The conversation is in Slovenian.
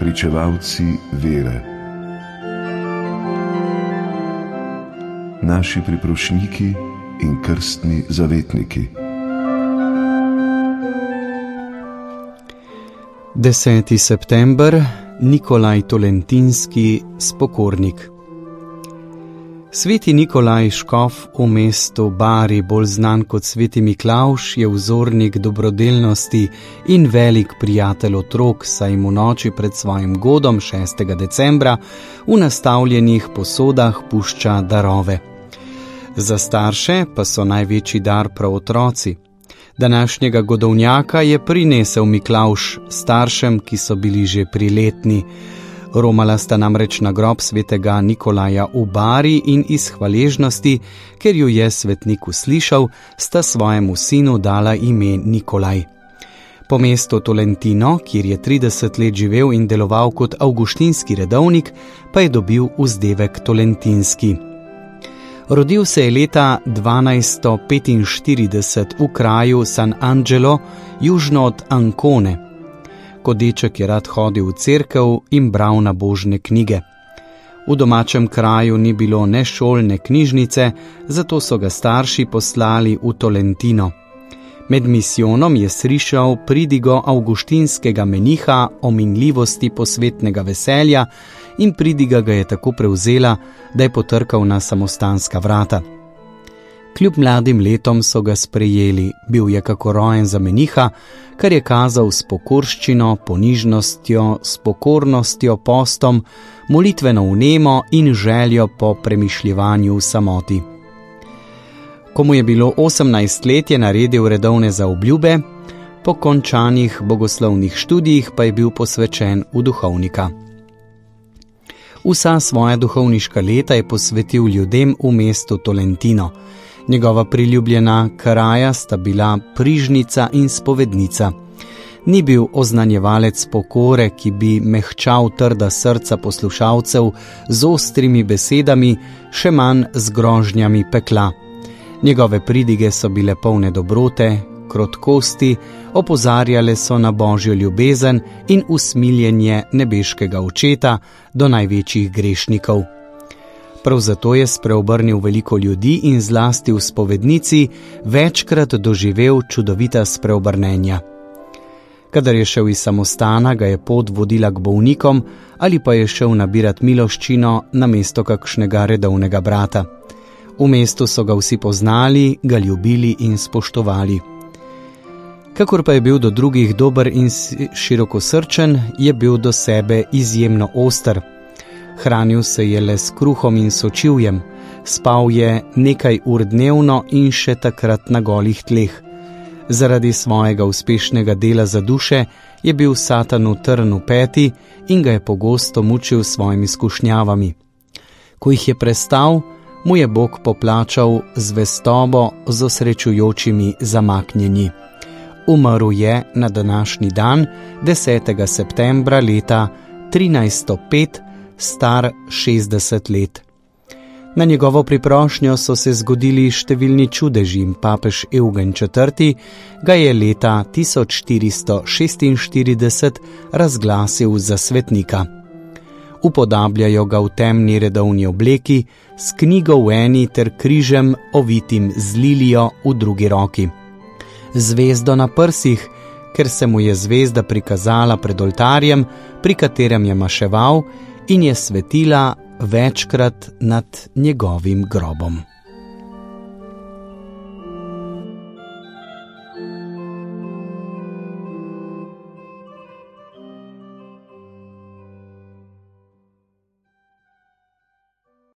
pričevalci vere. Naši priprošniki in krstni zavetniki. 10. september, Nikolaj Tolentinski, spokornik. Sveti Nikolaj škof v mestu Bari, bolj znan kot sveti Miklavž, je vzornik dobrodelnosti in velik prijatelj otrok, saj mu noči pred svojim godom 6. decembra v nastavljenih posodah pušča darove. Za starše pa so največji dar prav otroci. Današnjega godovnjaka je prinesel Miklavž staršem, ki so bili že priletni. Romala sta namreč na grob svetega Nikolaja v Bari in iz hvaležnosti, ker ju je svetnik uslišal, sta svojemu sinu dala ime Nikolaj. Po mestu Tolentino, kjer je 30 let živel in deloval kot avguštinski redovnik, pa je dobil vzdevek Tolentinski. Rodil se je leta 1245 v kraju San Angelo, južno od Ancone. Kot deček je rad hodil v cerkev in bral nabožne knjige. V domačem kraju ni bilo ne šol, ne knjižnice, zato so ga starši poslali v Tolentino. Med misijonom je slišal pridigo avguštinskega meniha o minljivosti posvetnega veselja in pridiga ga je tako prevzela, da je potrkal na samostanska vrata. Kljub mladim letom so ga sprejeli, bil je kako rojen za meniha, kar je kazal s pokorščino, ponižnostjo, s pokornostjo, postom, molitveno vnemo in željo po premišljevanju v samoti. Ko mu je bilo 18 let, je naredil redovne zaobljube, po končanih bogoslovnih študijih pa je bil posvečen v duhovnika. Vsa svoja duhovniška leta je posvetil ljudem v mestu Tolentino. Njegova priljubljena kraja sta bila prižnica in spovednica. Ni bil oznanjevalec pokore, ki bi mehčal trda srca poslušalcev z ostrimi besedami, še manj z grožnjami pekla. Njegove pridige so bile polne dobrote, krotkosti, opozarjale so na božjo ljubezen in usmiljenje nebeškega očeta do največjih grešnikov. Prav zato je spreobrnil veliko ljudi in zlasti v spovednici večkrat doživel čudovita spreobrnenja. Kadar je šel iz samostana, ga je pot vodila k bolnikom ali pa je šel nabirat miloščino na mesto kakšnega redovnega brata. V mestu so ga vsi poznali, ga ljubili in spoštovali. Kakor pa je bil do drugih dober in širokosrčen, je bil do sebe izjemno oster. Hranil se je le s kruhom in sočivjem, spal je nekaj ur dnevno in še takrat na golih tleh. Zaradi svojega uspešnega dela za duše je bil Satanu trn v peti in ga je pogosto mučil s svojimi skušnjavami. Ko jih je prestal, mu je Bog poplačal zvestobo z osrečujočimi zamaknjenji. Umrl je na današnji dan, 10. septembra leta 1305, star 60 let. Na njegovo priprošnjo so se zgodili številni čudeži in papež Eugen IV. Ga je leta 1446 razglasil za svetnika. Upodabljajo ga v temni redovni obleki, s knjigo v eni ter križem ovitim z lilijo v drugi roki. Zvezdo na prsih, ker se mu je zvezda prikazala pred oltarjem, pri katerem je maševal in je svetila večkrat nad njegovim grobom.